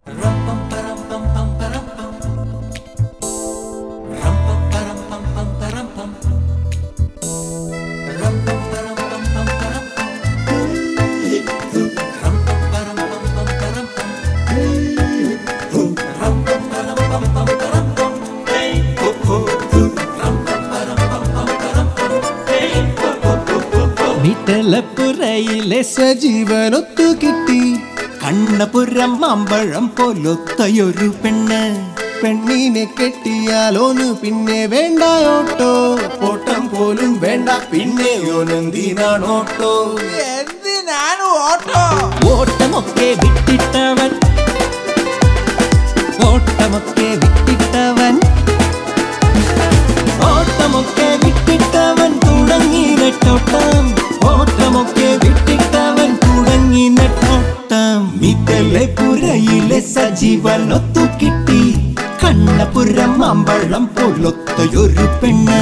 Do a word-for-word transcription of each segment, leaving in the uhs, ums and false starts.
വിട്ടലപ്പുരയിലെ സജീവനൊത്തു കിട്ടി കണ്ണപുരം മാമ്പഴം പോലൊത്തയൊരു പെണ്ണ്. പെണ്ണിനെ കെട്ടിയാലോന്ന് പിന്നെ വേണ്ടായോട്ടോ, ഓട്ടം പോലും വേണ്ട പിന്നെയോനെന്തിനാണോട്ടോ. എന്തിനാണ് ഓട്ടോ? ഓട്ടമൊക്കെ വിട്ടിട്ടവൻ ഓട്ടമൊക്കെ വിട്ടിട്ടവൻ ഓട്ടമൊക്കെ വിട്ടിട്ടവൻ തുടങ്ങി നെട്ടോട്ടം. ഓട്ടമൊക്കെ വിട്ടിട്ടവൻ തുടങ്ങി നെട്ടോട്ടം. വിട്ടലപ്പുരയിലെ സജീവനൊത്തു കിട്ടി കണ്ണപുരം മാമ്പഴം പോലൊത്തയൊരു പെണ്ണ്.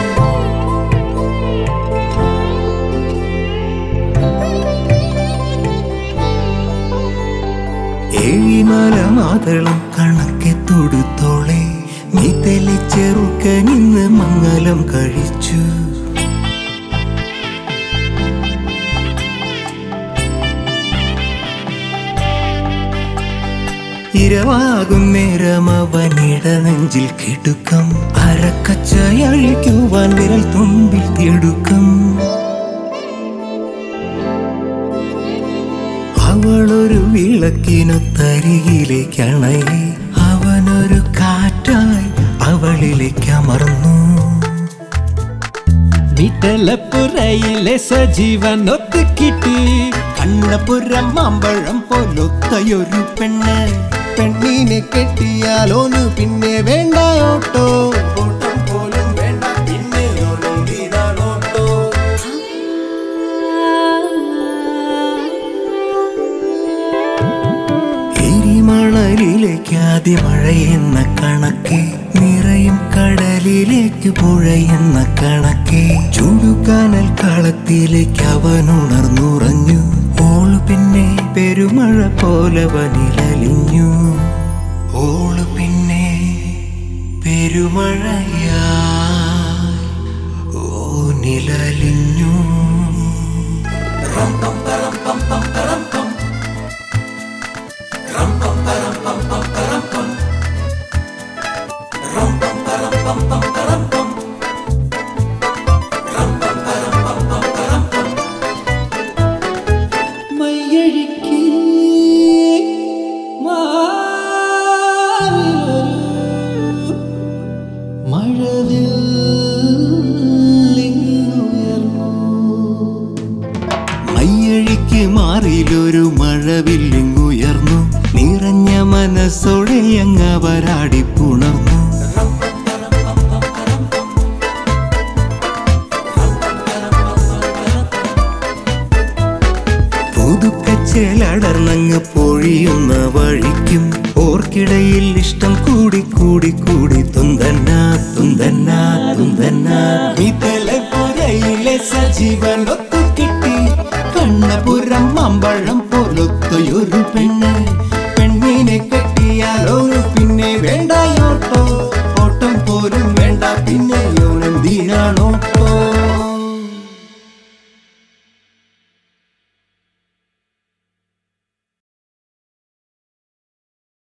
ഏഴിമല മാതളം കണക്കെ തൊടുത്തോളെ നീ തെളിച്ചെറുക്കനിന്ന് മംഗലം കഴിച്ചു. ഇരവാകും നേരം അവനിട നെഞ്ചിൽ കിടുക്കം, അരക്കച്ചയഴിക്കുവാൻ വിരൽ തുമ്പിൽ തിടുക്കം. അവളൊരു വിളക്കിനൊത്തരികിലേക്കണയെ, അവനൊരു കാറ്റായി അവളിലേക്ക് അമർന്നു. വിട്ടലപ്പുരയിലെ സജീവനൊത്തു കിട്ടി കണ്ണപുരം മാമ്പഴം പോലൊത്തയൊരു പെണ്ണ്. പെണ്ണിനെ കെട്ടിയാലോന്ന് പിന്നെ വേണ്ടായോട്ടോ, ഓട്ടം പോലും വേണ്ട പിന്നെയോനെന്തിനാണോട്ടോ. എരിമണലിലേക്ക് ആദ്യ മഴയെന്ന കണക്കെ, നിറയും കടലിലേക്ക് പുഴയെന്ന കണക്കെ, ചുടുകാനൽ കളത്തിലേക്ക് അവനുണർന്നുറഞ്ഞു. ഓളു പിന്നെ പെരുമഴ പോലെ വനിലലിഞ്ഞു. ഓളു പിന്നെ പെരുമഴയായി ഓ നിലലിഞ്ഞു. മയ്യഴിക്ക് മാറിലൊരു മഴവില്ലിങ്ങുയർന്നു. മയ്യഴിക്ക് മാറിലൊരു മഴവില്ലിങ്ങുയർന്നു. നിറഞ്ഞ മനസ്സോടെ അങ്ങവരാടിപ്പുണർന്നു. പുതുക്കച്ചേലടർന്നങ്ങ് പൊഴിയുന്ന വഴിക്കും ഓർക്കിടയിൽ ഇഷ്ടം കൂടി കൂടി കൂടി തുന്തന്നാ തുന്തന്നാ തുന്തന്നാ. വിട്ടലപ്പുരയിലെ സജീവനൊത്തു കിട്ടി കണ്ണപുരം മാമ്പഴം പോലൊത്തയൊരു പെണ്ണ്.